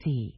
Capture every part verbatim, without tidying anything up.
C.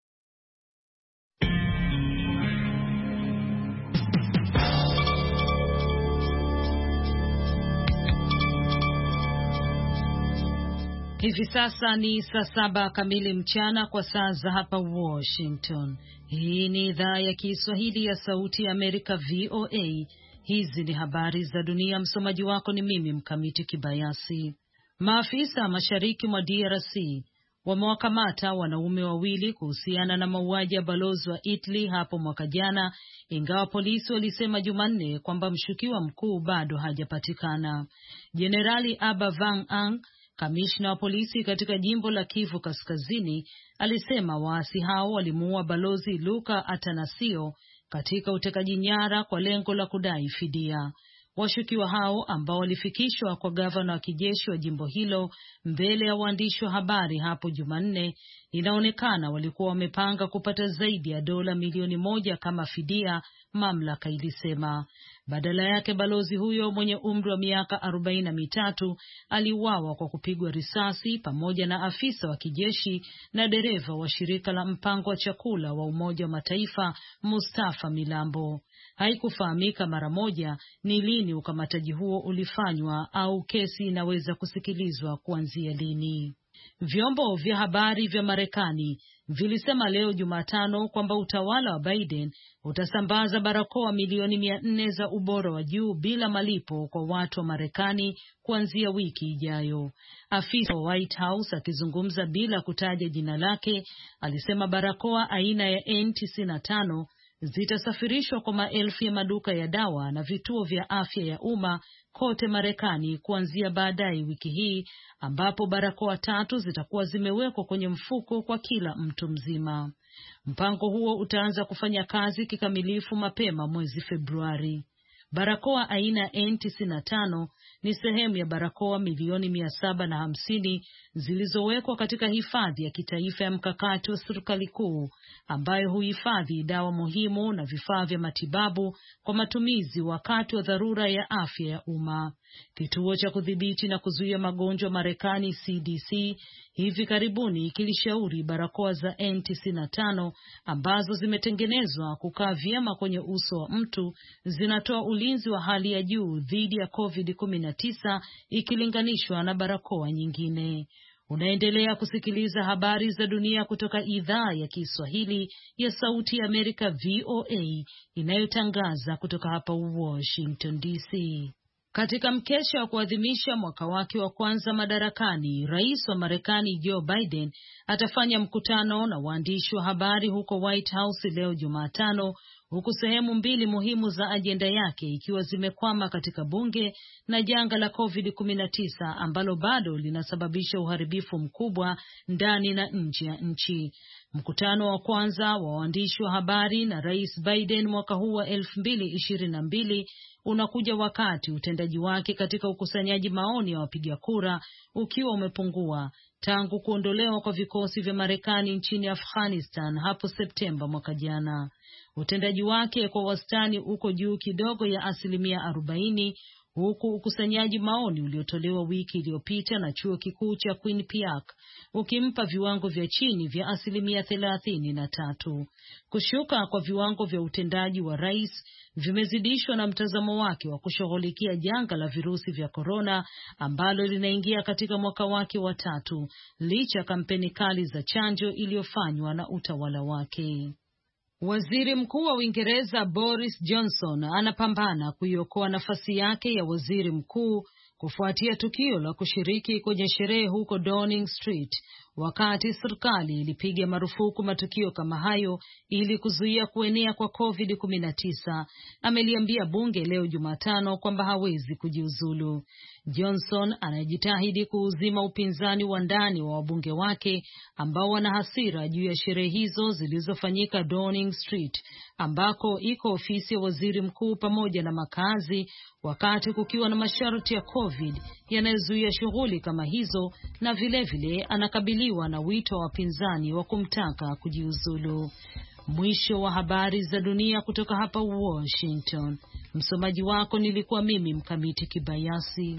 Hivi sasa ni saa saba kamili mchana kwa saa za hapa Washington. Hii ni idhaa ya Kiswahili ya Sauti ya Amerika, V O A. Hizi ni habari za dunia. Msomaji wako ni mimi Mkamiti Kibayasi. Maafisa mashariki mwa D R C wamewakamata wanaume wawili kuhusiana na mauaji ya balozi wa Italy hapo mwaka jana, ingawa polisi walisema Jumanne kwamba mshukiwa mkuu bado hajapatikana. Jenerali Aba Van Ang, kamishna wa polisi katika jimbo la Kivu Kaskazini, alisema waasi hao walimuua balozi Luca Atanasio katika utekaji nyara kwa lengo la kudai fidia. Washukiwa hao ambao walifikishwa kwa gavana wa kijeshi wa jimbo hilo mbele ya waandishi wa habari hapo Jumanne, inaonekana walikuwa wamepanga kupata zaidi ya dola milioni moja kama fidia, mamlaka ilisema. Badala yake balozi huyo mwenye umri wa miaka arobaini na mitatu aliuawa kwa kupigwa risasi pamoja na afisa wa kijeshi na dereva wa shirika la mpango wa chakula wa Umoja wa Mataifa Mustafa Milambo. Haikufahamika mara moja ni lini ukamataji huo ulifanywa au kesi inaweza kusikilizwa kuanzia lini. Vyombo vya habari vya Marekani vilisema leo Jumatano kwamba utawala wa Biden utasambaza barakoa milioni mia nne za ubora wa juu bila malipo kwa watu wa Marekani kuanzia wiki ijayo. Afisa wa White House akizungumza bila kutaja jina lake alisema barakoa aina ya N tisini na tano zitasafirishwa kwa maelfu ya maduka ya dawa na vituo vya afya ya umma kote Marekani kuanzia baadaye wiki hii, ambapo barakoa tatu zitakuwa zimewekwa kwenye mfuko kwa kila mtu mzima. Mpango huo utaanza kufanya kazi kikamilifu mapema mwezi Februari. Barakoa aina N tisini na tano ni sehemu ya barakoa milioni mia saba na hamsini zilizowekwa katika hifadhi ya kitaifa ya mkakati wa serikali kuu, ambayo huhifadhi dawa muhimu na vifaa vya matibabu kwa matumizi wakati wa dharura ya afya ya umma. Kituo cha kudhibiti na kuzuia magonjwa Marekani C D C hivi karibuni kilishauri barakoa za N tisini na tano ambazo zimetengenezwa kukaa vyema kwenye uso wa mtu zinatoa ulinzi wa hali ya juu dhidi ya COVID kumi na tisa ikilinganishwa na barakoa nyingine. Unaendelea kusikiliza habari za dunia kutoka idhaa ya Kiswahili ya Sauti ya Amerika, V O A, inayotangaza kutoka hapa Washington D C. Katika mkesha wa kuadhimisha mwaka wake wa kwanza madarakani, rais wa Marekani Joe Biden atafanya mkutano na waandishi wa habari huko White House leo Jumatano, huku sehemu mbili muhimu za ajenda yake ikiwa zimekwama katika bunge na janga la COVID kumi na tisa ambalo bado linasababisha uharibifu mkubwa ndani na nje ya nchi. Mkutano wa kwanza wa waandishi wa habari na rais Biden mwaka huu wa elfu mbili ishirini na mbili unakuja wakati utendaji wake katika ukusanyaji maoni ya wapiga kura ukiwa umepungua tangu kuondolewa kwa vikosi vya Marekani nchini Afghanistan hapo Septemba mwaka jana. Utendaji wake kwa wastani uko juu kidogo ya asilimia arobaini, huku ukusanyaji maoni uliotolewa wiki iliyopita na chuo kikuu cha Quinnipiac ukimpa viwango vya chini vya asilimia thelathini na tatu. Kushuka kwa viwango vya utendaji wa rais vimezidishwa na mtazamo wake wa kushughulikia janga la virusi vya korona ambalo linaingia katika mwaka wake wa tatu licha kampeni kali za chanjo iliyofanywa na utawala wake. Waziri Mkuu wa Uingereza Boris Johnson anapambana kuiokoa nafasi yake ya waziri mkuu kufuatia tukio la kushiriki kwenye sherehe huko Downing Street wakati serikali ilipiga marufuku matukio kama hayo ili kuzuia kuenea kwa COVID kumi na tisa. Ameliambia bunge leo Jumatano kwamba hawezi kujiuzulu. Johnson anajitahidi kuuzima upinzani wa ndani wa wabunge wake ambao wana hasira juu ya sherehe hizo zilizofanyika Downing Street, ambako iko ofisi ya waziri mkuu pamoja na makazi, wakati kukiwa na masharti ya COVID yanayozuia shughuli kama hizo, na vile vile anakabiliwa na wito wa wapinzani wa kumtaka kujiuzulu. Mwisho wa habari za dunia kutoka hapa Washington. Msomaji wako nilikuwa mimi Mkamiti Kibayasi.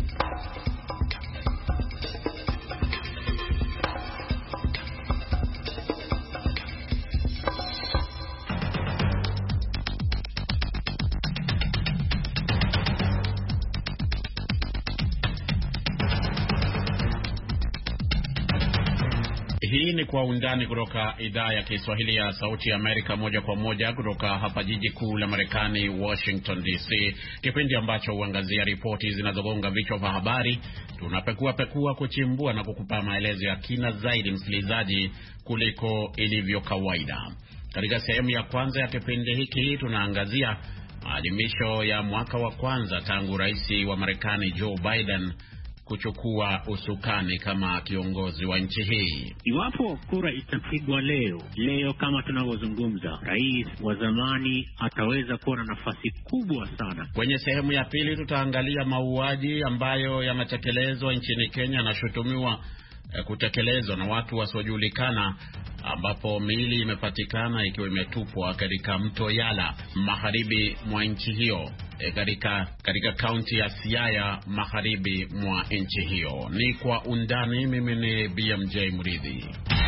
Hii ni Kwa Undani kutoka idhaa ya Kiswahili ya Sauti ya Amerika, moja kwa moja kutoka hapa jiji kuu la Marekani, Washington D C. Kipindi ambacho huangazia ripoti zinazogonga vichwa vya habari. Tunapekua pekua, kuchimbua na kukupa maelezo ya kina zaidi, msikilizaji, kuliko ilivyo kawaida. Katika sehemu ya kwanza ya kipindi hiki tunaangazia maadhimisho ya mwaka wa kwanza tangu rais wa Marekani Joe Biden kuchukua usukani kama kiongozi wa nchi hii. Iwapo kura itapigwa leo, leo kama tunavyozungumza, rais wa zamani ataweza kuwa na nafasi kubwa sana. Kwenye sehemu ya pili tutaangalia mauaji ambayo yametekelezwa nchini Kenya na shutumiwa eh, kutekelezwa na watu wasiojulikana, ambapo miili imepatikana ikiwa imetupwa katika mto Yala magharibi mwa nchi hiyo, e, katika katika kaunti ya Siaya magharibi mwa nchi hiyo. Ni Kwa Undani. Mimi ni B M J Mridhi.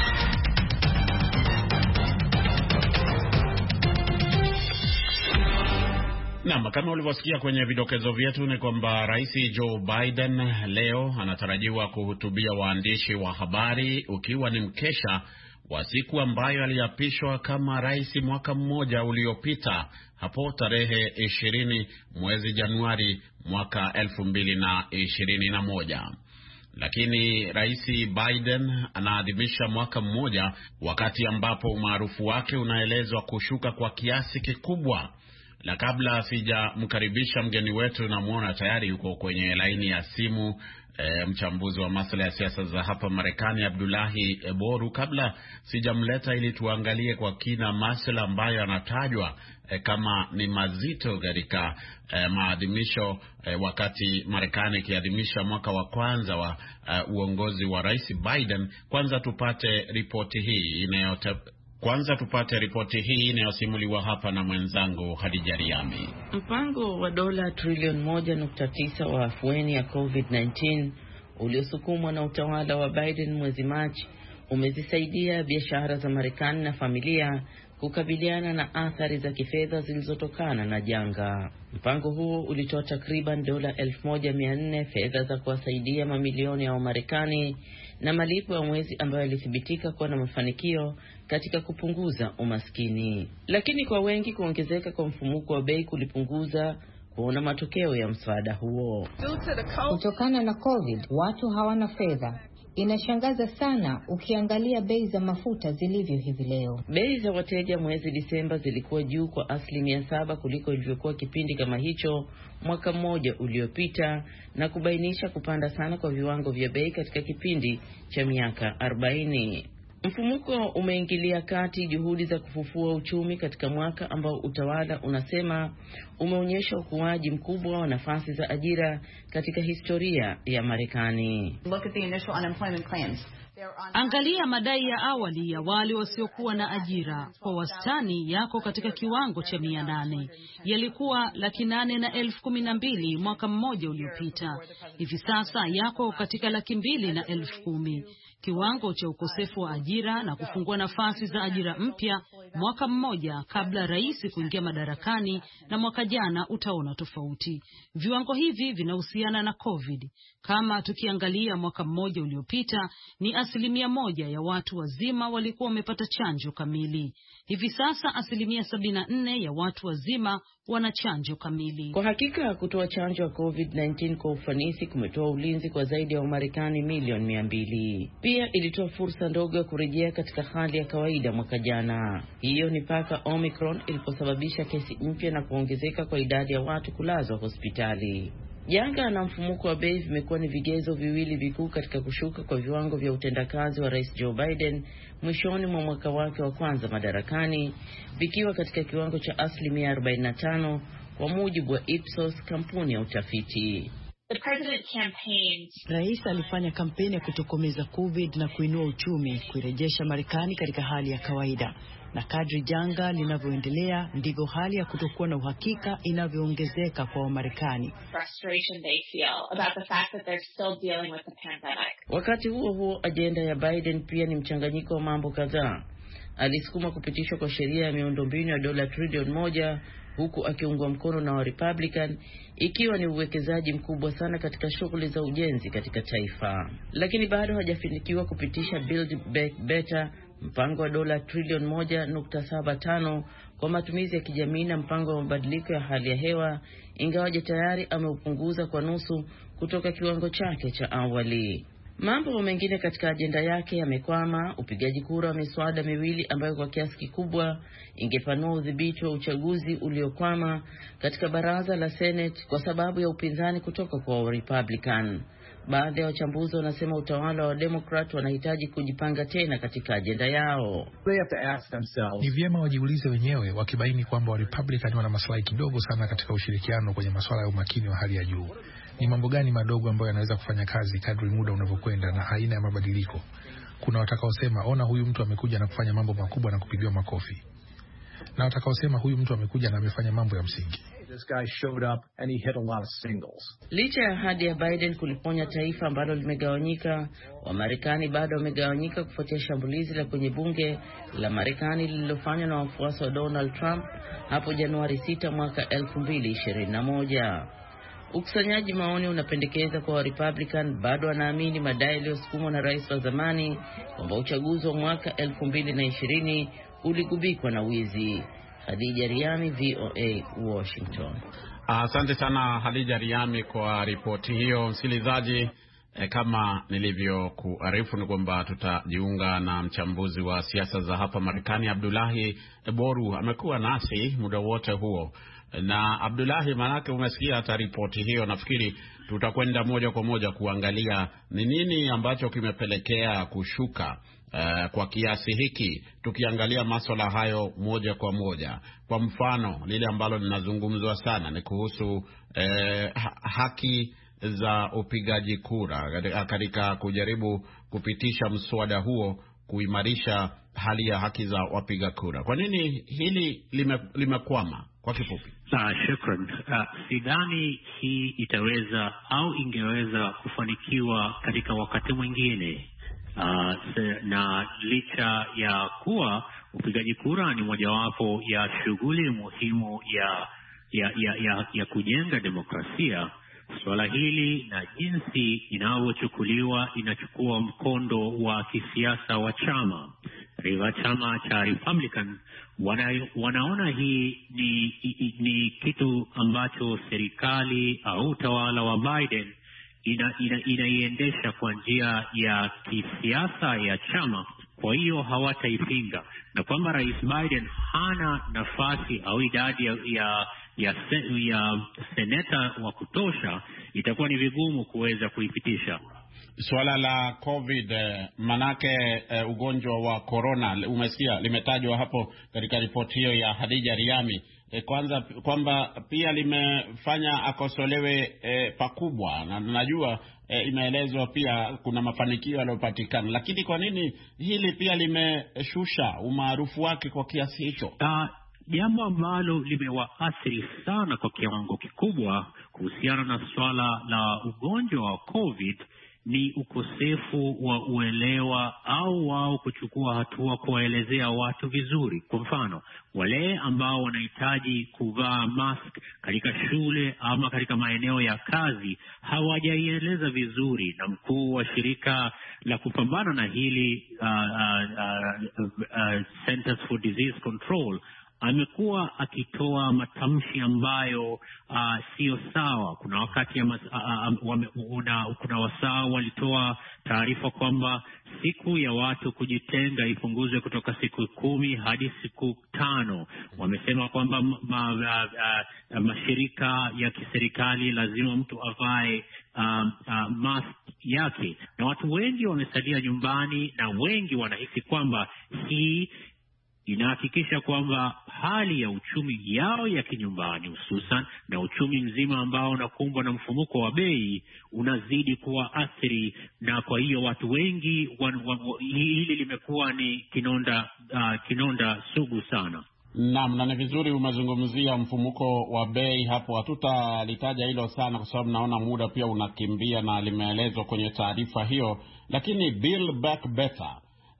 Na kama ulivyosikia kwenye vidokezo vyetu ni kwamba Rais Joe Biden leo anatarajiwa kuhutubia waandishi wa habari, ukiwa ni mkesha wa siku ambayo aliapishwa kama rais mwaka mmoja uliopita, hapo tarehe ishirini mwezi Januari mwaka elfu mbili na ishirini na moja. Lakini Rais Biden anaadhimisha mwaka mmoja wakati ambapo umaarufu wake unaelezwa kushuka kwa kiasi kikubwa. Na kabla sijamkaribisha mgeni wetu, na muona tayari yuko kwenye laini ya simu E, mchambuzi wa masuala ya siasa za hapa Marekani, Abdullahi Eboru. Kabla sijamleta ili tuangalie kwa kina masuala ambayo yanatajwa e, kama ni mazito katika e, maadhimisho e, wakati Marekani ikiadhimisha mwaka wa kwanza wa e, uongozi wa Rais Biden, kwanza tupate ripoti hii inayote Kwanza tupate ripoti hii inayosimuliwa hapa na mwenzangu Hadija Riami. Mpango wa dola trilioni moja nukta tisa wa afueni ya COVID kumi na tisa uliosukumwa na utawala wa Biden mwezi Machi umezisaidia biashara za Marekani na familia kukabiliana na athari za kifedha zilizotokana na janga. Mpango huo ulitoa takriban dola elfu moja mia nne fedha za kuwasaidia mamilioni ya Wamarekani na malipo ya mwezi ambayo yalithibitika kuwa na mafanikio katika kupunguza umaskini. Lakini kwa wengi, kuongezeka kwa mfumuko wa bei kulipunguza kuona matokeo ya msaada huo. Kutokana na COVID, watu hawana fedha. Inashangaza sana ukiangalia bei za mafuta zilivyo hivi leo. Bei za wateja mwezi Disemba zilikuwa juu kwa asilimia saba kuliko ilivyokuwa kipindi kama hicho mwaka mmoja uliopita, na kubainisha kupanda sana kwa viwango vya bei katika kipindi cha miaka arobaini. Mfumuko umeingilia kati juhudi za kufufua uchumi katika mwaka ambao utawala unasema umeonyesha ukuaji mkubwa wa nafasi za ajira katika historia ya Marekani. Angalia madai ya awali ya wale wasiokuwa na ajira. Kwa wastani yako katika kiwango cha mia nane. Yalikuwa laki nane na elfu kumi na mbili mwaka mmoja uliopita. Hivi sasa yako katika laki mbili na elfu kumi. Kiwango cha ukosefu wa ajira na kufungua nafasi za ajira mpya mwaka mmoja kabla rais kuingia madarakani na mwaka jana utaona tofauti. Viwango hivi vinahusiana na COVID. Kama tukiangalia mwaka mmoja uliopita, ni asilimia moja ya watu wazima walikuwa wamepata chanjo kamili. Hivi sasa asilimia sabini na nne ya watu wazima wana chanjo kamili. Kwa hakika kutoa chanjo ya COVID kumi na tisa kwa ufanisi kumetoa ulinzi kwa zaidi ya Wamarekani milioni mia mbili. Pia ilitoa fursa ndogo ya kurejea katika hali ya kawaida mwaka jana. Hiyo ni paka Omicron iliposababisha kesi mpya na kuongezeka kwa idadi ya watu kulazwa hospitali. Janga na mfumuko wa bei vimekuwa ni vigezo viwili vikuu katika kushuka kwa viwango vya utendakazi wa Rais Joe Biden mwishoni mwa mwaka wake wa kwanza madarakani, vikiwa katika kiwango cha asilimia arobaini na tano kwa mujibu wa Ipsos, kampuni ya utafiti. The president campaigned. Rais alifanya kampeni ya kutokomeza COVID na kuinua uchumi, kuirejesha Marekani katika hali ya kawaida. Na kadri janga linavyoendelea, ndivyo hali ya kutokuwa na uhakika inavyoongezeka kwa Wamarekani. Frustration they feel about the fact that they're still dealing with the pandemic. Wakati huo huo, ajenda ya Biden pia ni mchanganyiko wa mambo kadhaa. alisukuma kupitishwa kwa sheria ya miundombinu ya dola trilioni moja huku akiungwa mkono na wa Republican, ikiwa ni uwekezaji mkubwa sana katika shughuli za ujenzi katika taifa. Lakini bado hajafanikiwa kupitisha Build Back Better, mpango wa dola trilioni moja nukta saba tano kwa matumizi ya kijamii na mpango wa mabadiliko ya hali ya hewa, ingawaje tayari ameupunguza kwa nusu kutoka kiwango chake cha awali. Mambo mengine katika ajenda yake yamekwama: upigaji kura wa miswada miwili ambayo kwa kiasi kikubwa ingepanua udhibiti wa uchaguzi uliokwama katika baraza la Senate kwa sababu ya upinzani kutoka kwa Republican. Baadhi ya wachambuzi wanasema utawala wa Democrat wanahitaji kujipanga tena katika ajenda yao. Ni vyema wajiulize wenyewe, wakibaini kwamba wa Republican wana maslahi kidogo sana katika ushirikiano kwenye masuala ya umakini wa hali ya juu. Ni mambo gani madogo ambayo yanaweza kufanya kazi kadri muda unavyokwenda na aina ya mabadiliko? Kuna watakaosema ona huyu mtu amekuja na kufanya mambo makubwa na kupigiwa makofi, na watakaosema huyu mtu amekuja na amefanya mambo ya msingi. This guy showed up and he hit a lot of singles. Licha ya ahadi ya Biden kuliponya taifa ambalo limegawanyika, Wamarekani bado wamegawanyika kufuatia shambulizi la kwenye bunge la Marekani lililofanywa na wafuasi wa Donald Trump hapo Januari sita mwaka elfu mbili ishirini na moja. Ukusanyaji maoni unapendekeza kwa Republican bado wanaamini madai yaliyosukumwa na rais wa zamani kwamba uchaguzi wa mwaka elfu mbili ishirini uligubikwa na wizi. Hadija Riami, V O A, Washington. Asante sana Hadija Riami kwa ripoti hiyo. Msikilizaji, eh, kama nilivyokuarifu ni kwamba tutajiunga na mchambuzi wa siasa za hapa Marekani Abdullahi Boru. Amekuwa nasi muda wote huo. Na Abdullahi, manake umesikia hata ripoti hiyo, nafikiri tutakwenda moja kwa moja kuangalia ni nini ambacho kimepelekea kushuka uh, kwa kiasi hiki, tukiangalia masuala hayo moja kwa moja. Kwa mfano, lile ambalo linazungumzwa sana ni kuhusu uh, haki za upigaji kura katika kujaribu kupitisha mswada huo kuimarisha hali ya haki za wapiga kura. Kwa nini hili limekwama lime kwa kifupi? Uh, shukran. Uh, sidhani hii itaweza au ingeweza kufanikiwa katika wakati mwingine. Uh, na licha ya kuwa upigaji kura ni mojawapo ya shughuli muhimu ya ya ya ya, ya kujenga demokrasia, swala hili na jinsi inavyochukuliwa inachukua mkondo wa kisiasa wa chama. Riva chama cha Republican wana, wanaona hii ni, ni kitu ambacho serikali au utawala wa Biden ina, ina, inaiendesha kwa njia ya kisiasa ya chama. Kwa hiyo hawataipinga, na kwamba Rais Biden hana nafasi au idadi ya, ya ya, se, ya seneta wa kutosha, itakuwa ni vigumu kuweza kuipitisha. Swala la COVID, manake uh, ugonjwa wa corona umesikia limetajwa hapo katika ripoti hiyo ya Hadija Riami. E, kwanza kwamba pia limefanya akosolewe e, pakubwa, na najua e, imeelezwa pia kuna mafanikio yaliyopatikana, lakini kwa nini hili pia limeshusha umaarufu wake kwa kiasi hicho? Uh, jambo ambalo limewaathiri sana kwa kiwango kikubwa kuhusiana na swala la ugonjwa wa COVID ni ukosefu wa uelewa au wao kuchukua hatua kuwaelezea watu vizuri. Kwa mfano, wale ambao wanahitaji kuvaa mask katika shule ama katika maeneo ya kazi hawajaieleza vizuri, na mkuu wa shirika la kupambana na hili uh, uh, uh, uh, Centers for Disease Control amekuwa akitoa matamshi ambayo uh, sio sawa. Kuna wakati ya mas, uh, uh, wame, una, kuna wasaa walitoa taarifa kwamba siku ya watu kujitenga ipunguzwe kutoka siku kumi hadi siku tano. Wamesema kwamba ma, uh, uh, mashirika ya kiserikali lazima mtu avae uh, uh, mask yake, na watu wengi wamesalia nyumbani, na wengi wanahisi kwamba hii inahakikisha kwamba hali ya uchumi yao ya kinyumbani, hususan na uchumi mzima ambao unakumbwa na mfumuko wa bei, unazidi kuwa athiri. Na kwa hiyo watu wengi wan, wan, hili limekuwa ni kinonda uh, kinonda sugu sana. Naam, na ni vizuri umezungumzia mfumuko wa bei hapo. Hatutalitaja hilo sana kwa sababu naona muda pia unakimbia na limeelezwa kwenye taarifa hiyo, lakini Build Back Better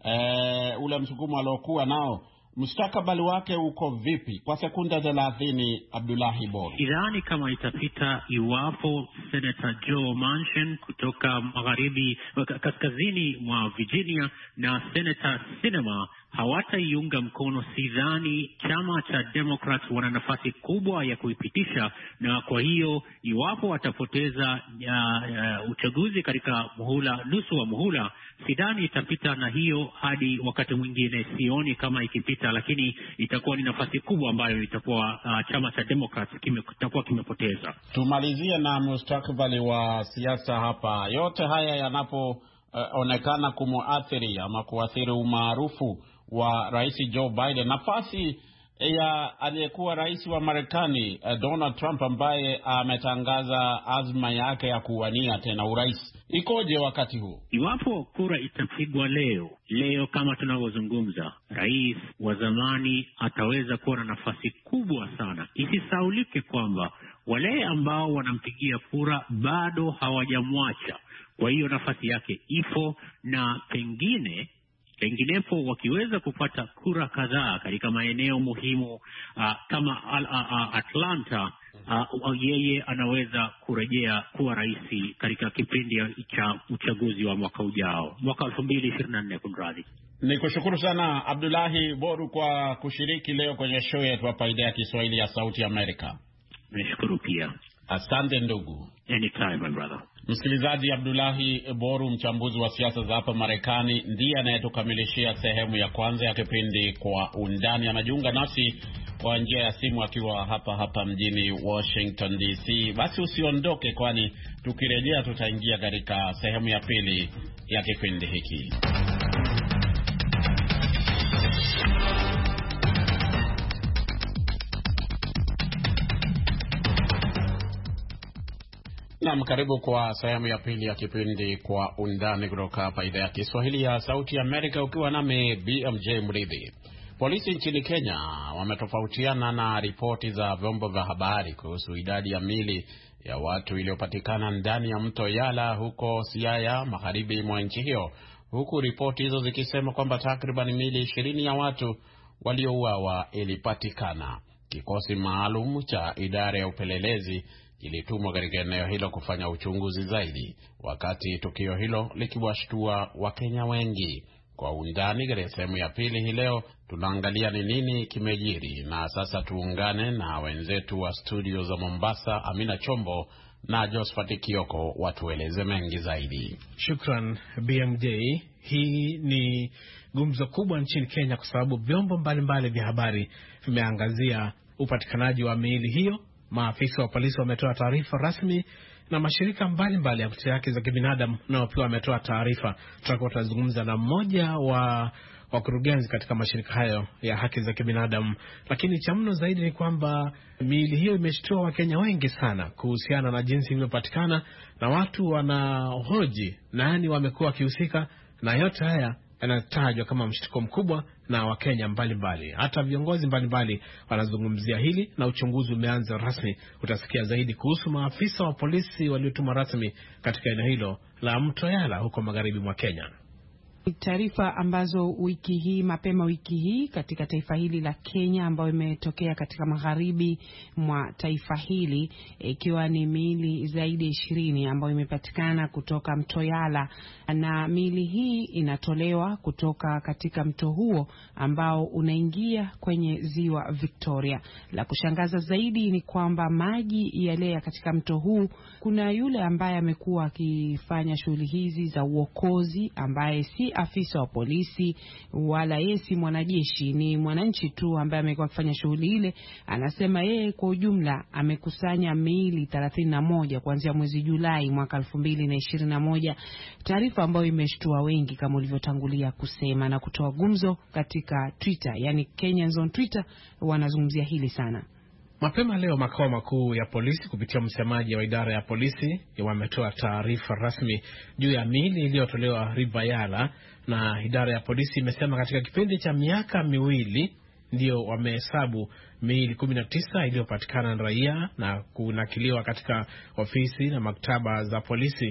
e, ule msukumo aliokuwa nao, mustakabali wake uko vipi? Kwa sekunde thelathini, Abdullahi Boru. Sidhani kama itapita iwapo Senator Joe Manchin kutoka magharibi kaskazini mwa Virginia na Senator Sinema hawataiunga mkono. Sidhani chama cha Democrats wana nafasi kubwa ya kuipitisha, na kwa hiyo iwapo watapoteza uh, uh, uchaguzi katika muhula, nusu wa muhula, sidhani itapita, na hiyo hadi wakati mwingine sioni kama ikipita, lakini itakuwa ni nafasi kubwa ambayo itakuwa uh, chama cha Democrats kime, kitakuwa kimepoteza. Tumalizie na mustakabali wa siasa hapa. Yote haya yanapoonekana uh, kumuathiri ama kuathiri umaarufu wa Rais Joe Biden, nafasi ya aliyekuwa rais wa Marekani uh, Donald Trump, ambaye ametangaza uh, azma yake ya kuwania tena urais, ikoje wakati huu? Iwapo kura itapigwa leo leo kama tunavyozungumza, rais wa zamani ataweza kuwa na nafasi kubwa sana. Isisaulike kwamba wale ambao wanampigia kura bado hawajamwacha, kwa hiyo nafasi yake ipo, na pengine penginepo wakiweza kupata kura kadhaa katika maeneo muhimu uh, kama uh, uh, Atlanta, uh, yeye anaweza kurejea kuwa rais katika kipindi cha uchaguzi wa mwaka ujao, mwaka elfu mbili ishirini na nne. Kunradhi. Nikushukuru sana Abdullahi Boru kwa kushiriki leo kwenye show yetu hapa idhaa ya Kiswahili ya Sauti Amerika. Nashukuru pia. Asante ndugu. Anytime my brother. Msikilizaji, Abdullahi Boru, mchambuzi wa siasa za hapa Marekani, ndiye anayetukamilishia sehemu ya kwanza ya kipindi Kwa Undani. Anajiunga nasi kwa njia ya simu akiwa hapa hapa mjini Washington D C. Basi usiondoke, kwani tukirejea tutaingia katika sehemu ya pili ya kipindi hiki. Naam, karibu kwa sehemu ya pili ya kipindi Kwa Undani kutoka hapa idhaa ya Kiswahili ya Sauti Amerika, ukiwa nami B M J Mridhi. Polisi nchini Kenya wametofautiana na ripoti za vyombo vya habari kuhusu idadi ya mili ya watu iliyopatikana ndani ya mto Yala huko Siaya, magharibi mwa nchi hiyo, huku ripoti hizo zikisema kwamba takriban mili ishirini ya watu waliouawa ilipatikana. Kikosi maalum cha idara ya upelelezi ilitumwa katika eneo hilo kufanya uchunguzi zaidi, wakati tukio hilo likiwashtua Wakenya wengi. Kwa undani katika sehemu ya pili hii leo tunaangalia ni nini kimejiri, na sasa tuungane na wenzetu wa studio za Mombasa, Amina Chombo na Josephat Kioko, watueleze mengi zaidi. Shukran B M J. Hii ni gumzo kubwa nchini Kenya kwa sababu vyombo mbalimbali vya habari vimeangazia upatikanaji wa miili hiyo. Maafisa wa polisi wametoa taarifa rasmi na mashirika mbalimbali ya kutetea haki za kibinadamu nao pia wametoa taarifa. Tutakuwa tunazungumza na mmoja wa wakurugenzi katika mashirika hayo ya haki za kibinadamu. Lakini cha mno zaidi ni kwamba miili hiyo imeshtua Wakenya wengi sana kuhusiana na jinsi ilivyopatikana, na watu wanahoji nani wamekuwa wakihusika, na yote haya yanatajwa kama mshtuko mkubwa na Wakenya mbalimbali. Hata viongozi mbalimbali wanazungumzia hili na uchunguzi umeanza rasmi. Utasikia zaidi kuhusu maafisa wa polisi waliotuma rasmi katika eneo hilo la Mto Yala huko magharibi mwa Kenya. Taarifa ambazo wiki hii mapema wiki hii katika taifa hili la Kenya, ambayo imetokea katika magharibi mwa taifa hili, ikiwa ni miili zaidi ya ishirini ambayo imepatikana kutoka Mto Yala, na miili hii inatolewa kutoka katika mto huo ambao unaingia kwenye ziwa Victoria. La kushangaza zaidi ni kwamba maji yale katika mto huu, kuna yule ambaye amekuwa akifanya shughuli hizi za uokozi, ambaye si afisa wa polisi wala yeye si mwanajeshi, ni mwananchi tu ambaye amekuwa akifanya shughuli ile. Anasema yeye kwa ujumla amekusanya miili thelathini na moja kuanzia mwezi Julai mwaka elfu mbili na ishirini na moja. Taarifa ambayo imeshtua wengi kama ulivyotangulia kusema na kutoa gumzo katika Twitter, yani Kenyans on Twitter wanazungumzia hili sana. Mapema leo makao makuu ya polisi kupitia msemaji wa idara ya polisi wametoa taarifa rasmi juu ya miili iliyotolewa River Yala, na idara ya polisi imesema katika kipindi cha miaka miwili ndio wamehesabu miili kumi na tisa iliyopatikana na raia na kunakiliwa katika ofisi na maktaba za polisi.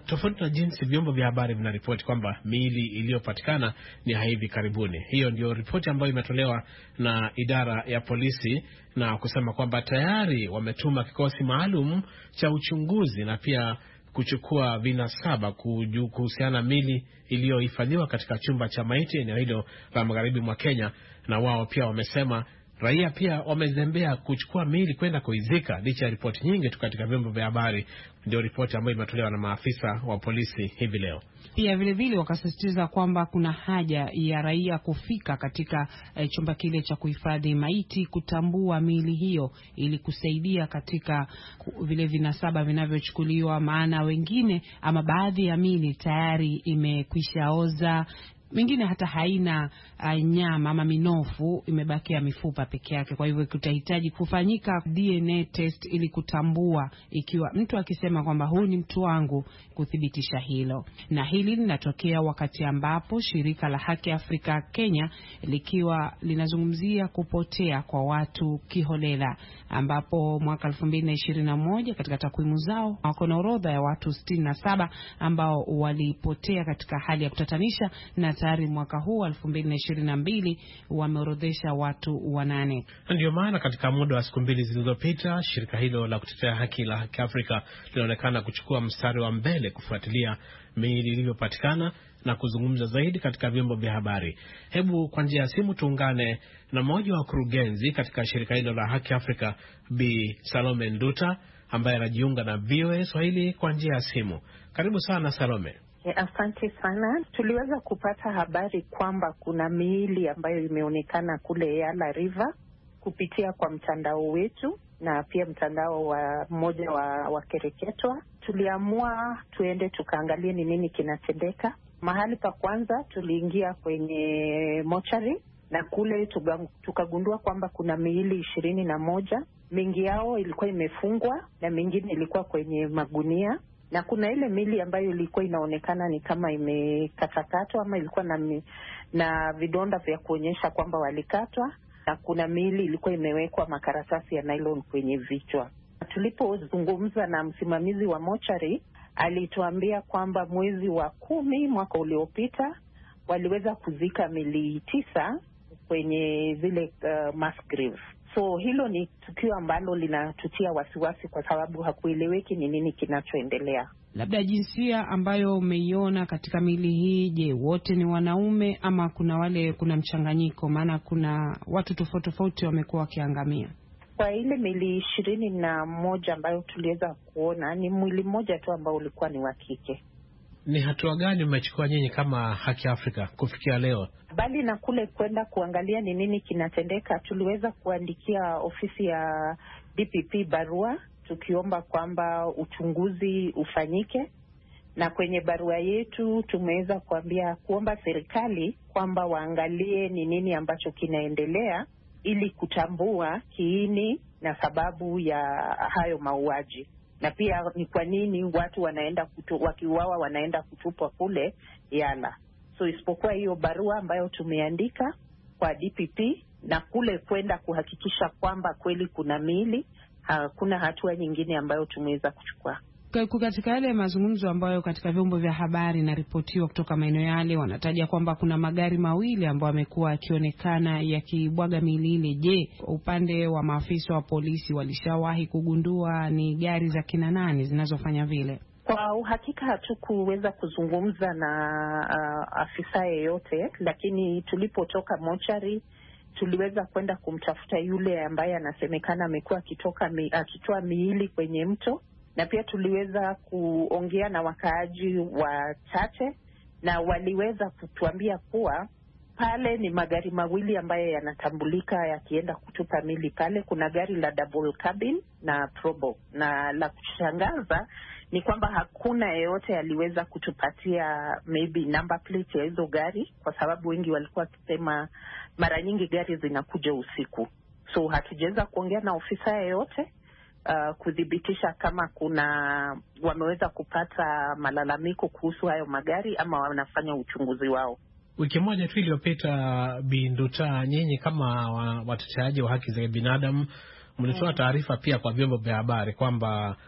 tofauti na jinsi vyombo vya habari vinaripoti kwamba miili iliyopatikana ni hivi karibuni. Hiyo ndio ripoti ambayo imetolewa na idara ya polisi na kusema kwamba tayari wametuma kikosi maalum cha uchunguzi na pia kuchukua vinasaba kuhusiana mili iliyohifadhiwa katika chumba cha maiti eneo hilo la magharibi mwa Kenya. Na wao pia wamesema raia pia wamezembea kuchukua mili kwenda kuizika, licha ya ripoti nyingi tu katika vyombo vya habari. Ndio ripoti ambayo imetolewa na maafisa wa polisi hivi leo. Pia vile vile wakasisitiza kwamba kuna haja ya raia kufika katika eh, chumba kile cha kuhifadhi maiti kutambua miili hiyo ili kusaidia katika vile vinasaba vinavyochukuliwa, maana wengine ama baadhi ya miili tayari imekwisha oza, mingine hata haina uh, nyama ama minofu, imebakia mifupa peke yake. Kwa hivyo kutahitaji kufanyika D N A test ili kutambua ikiwa mtu akisema kwamba huyu ni mtu wangu, kuthibitisha hilo. Na hili linatokea wakati ambapo shirika la Haki Afrika Kenya likiwa linazungumzia kupotea kwa watu kiholela, ambapo mwaka elfu mbili na ishirini na moja katika takwimu zao wako na orodha ya watu sitini na saba ambao walipotea katika hali ya kutatanisha, na tayari mwaka huu elfu mbili na ishirini na mbili wameorodhesha watu wanane. Ndio maana katika muda wa siku mbili zilizopita shirika hilo la kutetea haki la Haki Afrika linaonekana kuchukua mstari wa mbele kufuatilia miili iliyopatikana na kuzungumza zaidi katika vyombo vya habari. Hebu kwa njia ya simu tuungane na mmoja wa kurugenzi katika shirika hilo la Haki Afrika, Bi Salome Nduta, ambaye anajiunga na V O A Swahili kwa njia ya simu. Karibu sana Salome. Asante sana. Tuliweza kupata habari kwamba kuna miili ambayo imeonekana kule Yala River kupitia kwa mtandao wetu na pia mtandao wa mmoja wa, wa Kereketwa. Tuliamua tuende tukaangalie ni nini kinatendeka. Mahali pa kwanza tuliingia kwenye mochari na kule tukagundua kwamba kuna miili ishirini na moja. Mingi yao ilikuwa imefungwa na mingine ilikuwa kwenye magunia. Na kuna ile mili ambayo ilikuwa inaonekana ni kama imekatakatwa ama ilikuwa na, mi, na vidonda vya kuonyesha kwamba walikatwa. Na kuna mili ilikuwa imewekwa makaratasi ya nylon kwenye vichwa. Tulipozungumza na msimamizi wa mochari, alituambia kwamba mwezi wa kumi mwaka uliopita waliweza kuzika mili tisa kwenye zile uh, mass grave. So hilo ni tukio ambalo linatutia wasiwasi kwa sababu hakueleweki ni nini kinachoendelea. Labda jinsia ambayo umeiona katika mili hii, je, wote ni wanaume ama kuna wale kuna mchanganyiko? Maana kuna watu tofauti tofauti wamekuwa wakiangamia. Kwa ile mili ishirini na moja ambayo tuliweza kuona, ni mwili mmoja tu ambao ulikuwa ni wa kike. Ni hatua gani mmechukua nyinyi kama Haki Afrika kufikia leo? Bali na kule kwenda kuangalia ni nini kinatendeka, tuliweza kuandikia ofisi ya D P P barua tukiomba kwamba uchunguzi ufanyike. Na kwenye barua yetu tumeweza kuambia kuomba serikali kwamba waangalie ni nini ambacho kinaendelea ili kutambua kiini na sababu ya hayo mauaji. Na pia ni kwa nini watu wanaenda kutu, wakiuawa wanaenda kutupwa kule Yala. So isipokuwa hiyo barua ambayo tumeandika kwa D P P na kule kwenda kuhakikisha kwamba kweli kuna miili, hakuna hatua nyingine ambayo tumeweza kuchukua. Katika yale mazungumzo ambayo katika vyombo vya habari na ripotiwa kutoka maeneo yale, wanataja kwamba kuna magari mawili ambayo yamekuwa yakionekana yakibwaga miili ile. Je, upande wa maafisa wa polisi walishawahi kugundua ni gari za kina nani zinazofanya vile? Kwa uhakika hatukuweza kuzungumza na uh, afisa yeyote, lakini tulipotoka mochari tuliweza kwenda kumtafuta yule ambaye anasemekana amekuwa akitoka mi, akitoa miili kwenye mto. Na pia tuliweza kuongea na wakaaji wachache na waliweza kutuambia kuwa pale ni magari mawili ambayo yanatambulika yakienda kutupa mili pale. Kuna gari la double cabin na probo. Na la kushangaza ni kwamba hakuna yeyote aliweza kutupatia maybe number plate ya hizo gari, kwa sababu wengi walikuwa wakisema mara nyingi gari zinakuja usiku. So hatujaweza kuongea na ofisa yeyote Uh, kudhibitisha kama kuna wameweza kupata malalamiko kuhusu hayo magari ama wanafanya uchunguzi wao. Wiki moja tu iliyopita, Bi Nduta, nyinyi kama wateteaji wa haki za binadamu mlitoa taarifa pia kwa vyombo vya habari kwamba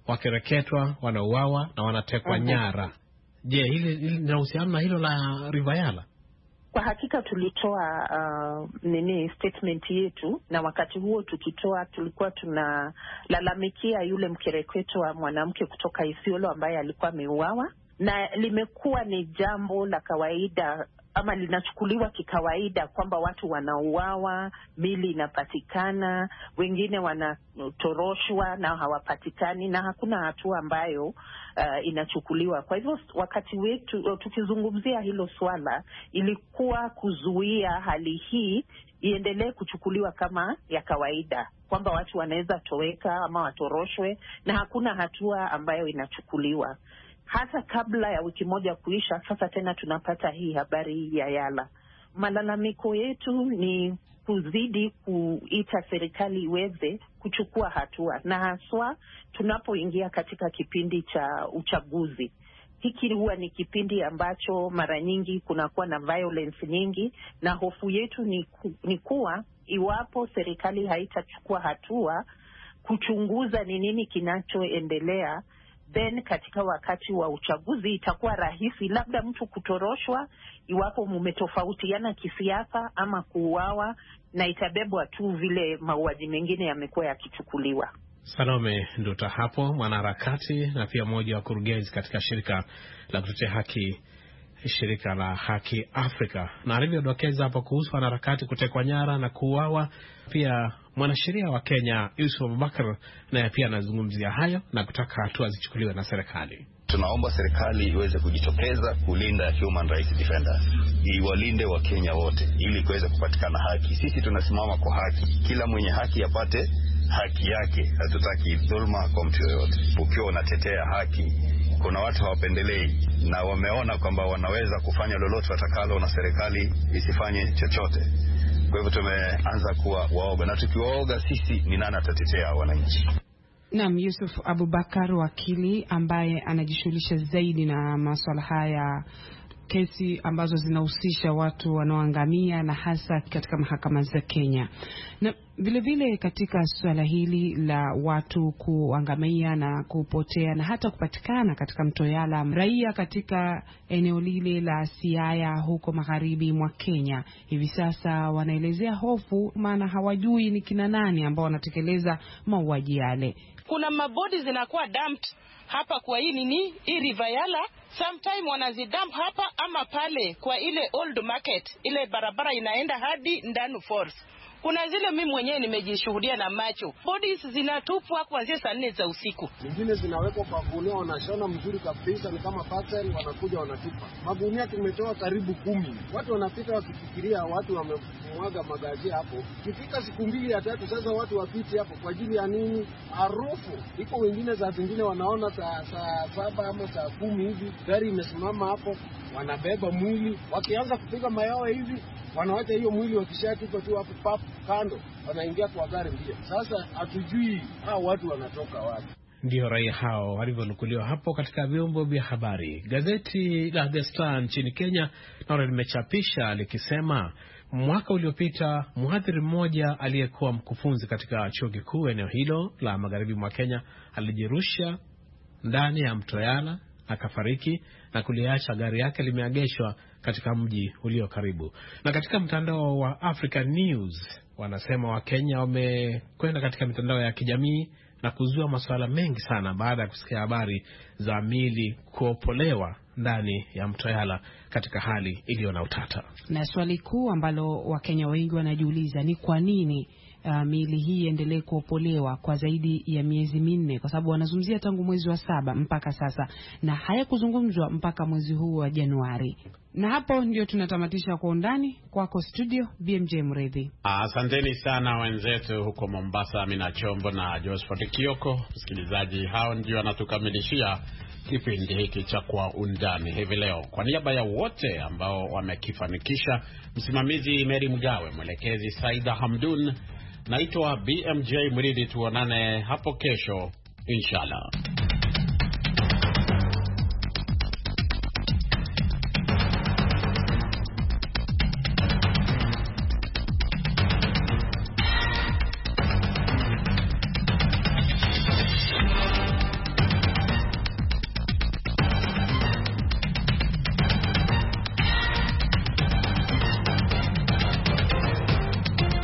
wakireketwa, wanauawa na wanatekwa uh-huh. nyara. Je, hili linahusiana na hilo la River Yala? Kwa hakika tulitoa uh, nini statement yetu, na wakati huo tukitoa tulikuwa tunalalamikia yule mkereketo wa mwanamke kutoka Isiolo ambaye alikuwa ameuawa, na limekuwa ni jambo la kawaida ama linachukuliwa kikawaida kwamba watu wanauawa, mili inapatikana, wengine wanatoroshwa na hawapatikani, na hakuna hatua ambayo uh, inachukuliwa. Kwa hivyo wakati wetu tukizungumzia hilo swala, ilikuwa kuzuia hali hii iendelee kuchukuliwa kama ya kawaida, kwamba watu wanaweza toweka ama watoroshwe na hakuna hatua ambayo inachukuliwa. Hata kabla ya wiki moja kuisha, sasa tena tunapata hii habari ya Yala. Malalamiko yetu ni kuzidi kuita serikali iweze kuchukua hatua, na haswa tunapoingia katika kipindi cha uchaguzi. Hiki huwa ni kipindi ambacho mara nyingi kunakuwa na violence nyingi, na hofu yetu ni, ku, ni kuwa iwapo serikali haitachukua hatua kuchunguza ni nini kinachoendelea, then katika wakati wa uchaguzi itakuwa rahisi labda mtu kutoroshwa iwapo mmetofautiana kisiasa ama kuuawa, na itabebwa tu vile mauaji mengine yamekuwa yakichukuliwa. Salome Nduta hapo, mwanaharakati na pia mmoja wa kurugenzi katika shirika la kutetea haki, shirika la Haki Afrika. Na alivyodokeza hapo kuhusu wanaharakati kutekwa nyara na kuuawa, pia mwanasheria wa Kenya Yusuf Abubakar naye pia anazungumzia hayo na kutaka hatua zichukuliwe na serikali. Tunaomba serikali iweze kujitokeza kulinda human rights defenders, iwalinde wa Kenya wote ili kuweze kupatikana haki. Sisi tunasimama kwa haki, kila mwenye haki apate haki yake, hatutaki dhulma kwa mtu yoyote. Ukiwa unatetea haki, kuna watu hawapendelei na wameona kwamba wanaweza kufanya lolote watakalo na serikali isifanye chochote. Kwa hivyo tumeanza kuwa waoga, na tukiwaoga sisi ni nani atatetea wananchi? Naam, Yusuf Abubakar, wakili ambaye anajishughulisha zaidi na masuala haya, kesi ambazo zinahusisha watu wanaoangamia na hasa katika mahakama za Kenya. Na vile vile katika swala hili la watu kuangamia na kupotea na hata kupatikana katika mto Yala, raia katika eneo lile la Siaya huko magharibi mwa Kenya hivi sasa wanaelezea hofu, maana hawajui ni kina nani ambao wanatekeleza mauaji yale. Kuna mabodi zinakuwa dumped hapa kwa hii nini hii River Yala, sometime wanazidump hapa ama pale kwa ile old market, ile barabara inaenda hadi Ndanu Force. Kuna zile mimi mwenyewe nimejishuhudia na macho, bodies zinatupwa kuanzia saa nne za usiku. Nyingine zinawekwa kwa gunia, wanashona mzuri kabisa, ni kama parcel, wanakuja wanatupa. Magunia tumetoa karibu kumi. Watu wanapita wakifikiria watu wamemwaga magazi hapo. Kifika siku mbili ya tatu sasa watu wapiti hapo kwa ajili ya nini? Harufu. Iko wengine za zingine wanaona saa saa saba ama saa kumi hivi gari imesimama hapo, wanabeba mwili, wakianza kupiga mayowe hivi wanawacha hiyo mwili, wakishatupa tu hapo pap kando, wanaingia kwa gari mbio. Sasa hatujui hao watu wanatoka wapi. Ndio raia hao walivyonukuliwa hapo katika vyombo vya habari. Gazeti la The Star nchini Kenya nalo limechapisha likisema mwaka uliopita mhadhiri mmoja aliyekuwa mkufunzi katika chuo kikuu eneo hilo la magharibi mwa Kenya alijirusha ndani ya mto Yala akafariki na kuliacha gari yake limeegeshwa katika mji ulio karibu. Na katika mtandao wa African News wanasema Wakenya wamekwenda katika mitandao ya kijamii na kuzua masuala mengi sana baada ya kusikia habari za miili kuopolewa ndani ya mto Yala katika hali iliyo na utata. Na swali kuu ambalo Wakenya wengi wanajiuliza ni kwa nini Uh, miili hii endelee kuopolewa kwa zaidi ya miezi minne, kwa sababu wanazungumzia tangu mwezi wa saba mpaka sasa na hayakuzungumzwa mpaka mwezi huu wa Januari. Na hapo ndio tunatamatisha Kwa Undani. Kwako studio B M J Mredhi. Asanteni sana wenzetu huko Mombasa, Amina Chombo na Josephat Kioko. Msikilizaji, hao ndio wanatukamilishia kipindi hiki cha Kwa Undani hivi leo. Kwa niaba ya wote ambao wamekifanikisha, msimamizi Mary Mgawe, mwelekezi Saida Hamdun, naitwa B M J Mridhi. Tuonane hapo kesho inshallah.